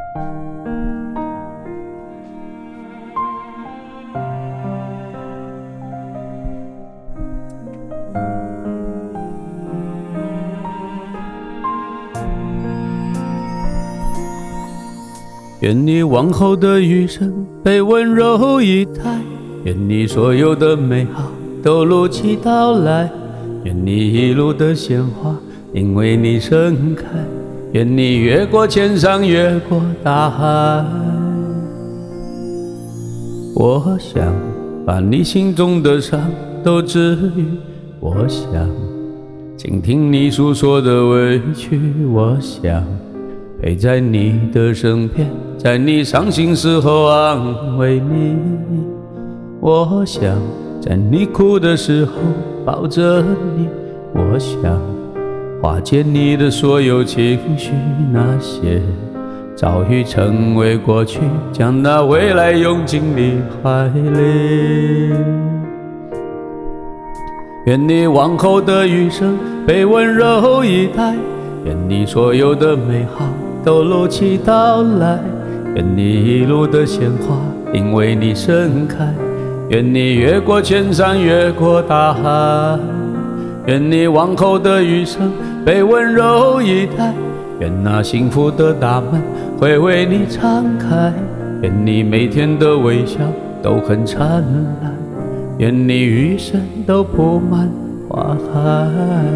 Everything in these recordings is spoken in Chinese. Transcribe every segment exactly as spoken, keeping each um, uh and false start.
愿你往后的余生被温柔以待，愿你所有的美好都如期到来，愿你一路的鲜花因为你盛开，愿你越过千山越过大海。我想把你心中的伤都治愈，我想倾听你诉说的委屈，我想陪在你的身边，在你伤心时候安慰你，我想在你哭的时候抱着你，我想化解你的所有情绪，那些早已成为过去，将那未来拥进你怀里。愿你往后的余生被温柔以待，愿你所有的美好都如期到来，愿你一路的鲜花因为你盛开，愿你越过千山越过大海，愿你往后的余生被温柔以待，愿那幸福的大门会为你敞开，愿你每天的微笑都很灿烂，愿你余生都铺满花海。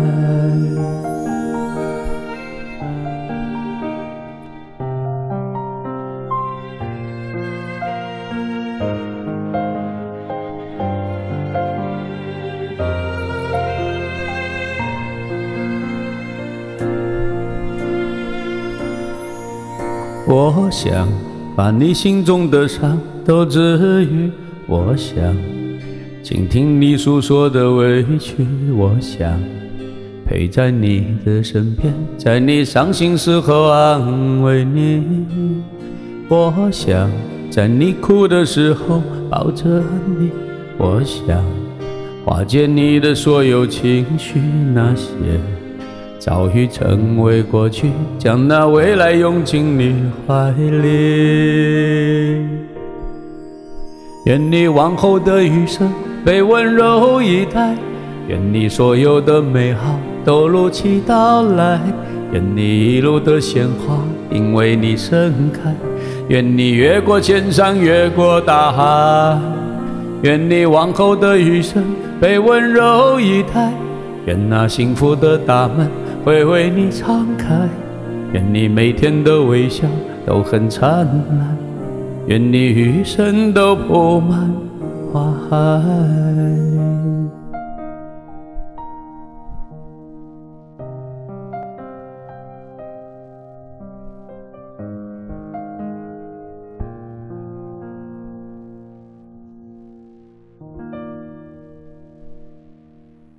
我想把你心中的伤都治愈，我想倾听你诉说的委屈，我想陪在你的身边，在你伤心时候安慰你，我想在你哭的时候抱着你，我想化解你的所有情绪，那些早已成为过去，将那未来拥进你怀里。愿你往后的余生被温柔以待，愿你所有的美好都如期到来，愿你一路的鲜花因为你盛开，愿你越过千山越过大海，愿你往后的余生被温柔以待，愿那幸福的大门会为你敞开，愿你每天的微笑都很灿烂，愿你余生都铺满花海。